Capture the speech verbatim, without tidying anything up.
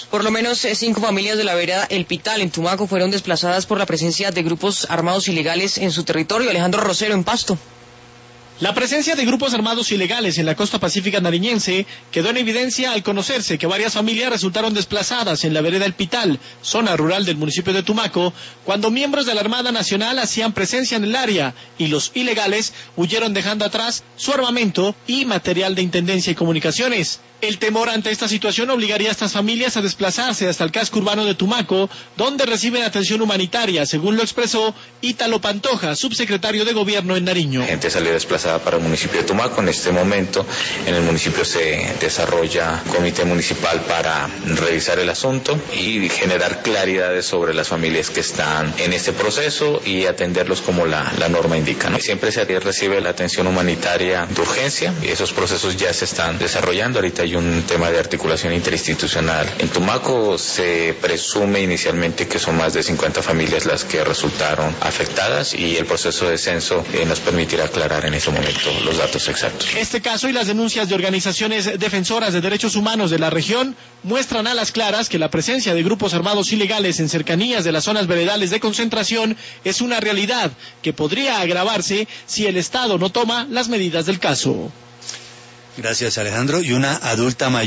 Por lo menos eh, cinco familias de la vereda El Pital, en Tumaco, fueron desplazadas por la presencia de grupos armados ilegales en su territorio. Alejandro Rosero, en Pasto. La presencia de grupos armados ilegales en la costa pacífica nariñense quedó en evidencia al conocerse que varias familias resultaron desplazadas en la vereda El Pital, zona rural del municipio de Tumaco, cuando miembros de la Armada Nacional hacían presencia en el área y los ilegales huyeron dejando atrás su armamento y material de Intendencia y Comunicaciones. El temor ante esta situación obligaría a estas familias a desplazarse hasta el casco urbano de Tumaco, donde reciben atención humanitaria, según lo expresó Ítalo Pantoja, subsecretario de Gobierno en Nariño. La gente salió desplazada para el municipio de Tumaco. En este momento en el municipio se desarrolla un comité municipal para revisar el asunto y generar claridades sobre las familias que están en este proceso y atenderlos como la, la norma indica, ¿no? Siempre se recibe la atención humanitaria de urgencia y esos procesos ya se están desarrollando. Ahorita hay un tema de articulación interinstitucional. En Tumaco se presume inicialmente que son más de cincuenta familias las que resultaron afectadas y el proceso de censo eh, nos permitirá aclarar en ese momento los datos exactos. Este caso y las denuncias de organizaciones defensoras de derechos humanos de la región muestran a las claras que la presencia de grupos armados ilegales en cercanías de las zonas veredales de concentración es una realidad que podría agravarse si el Estado no toma las medidas del caso. Gracias, Alejandro. Y una adulta mayor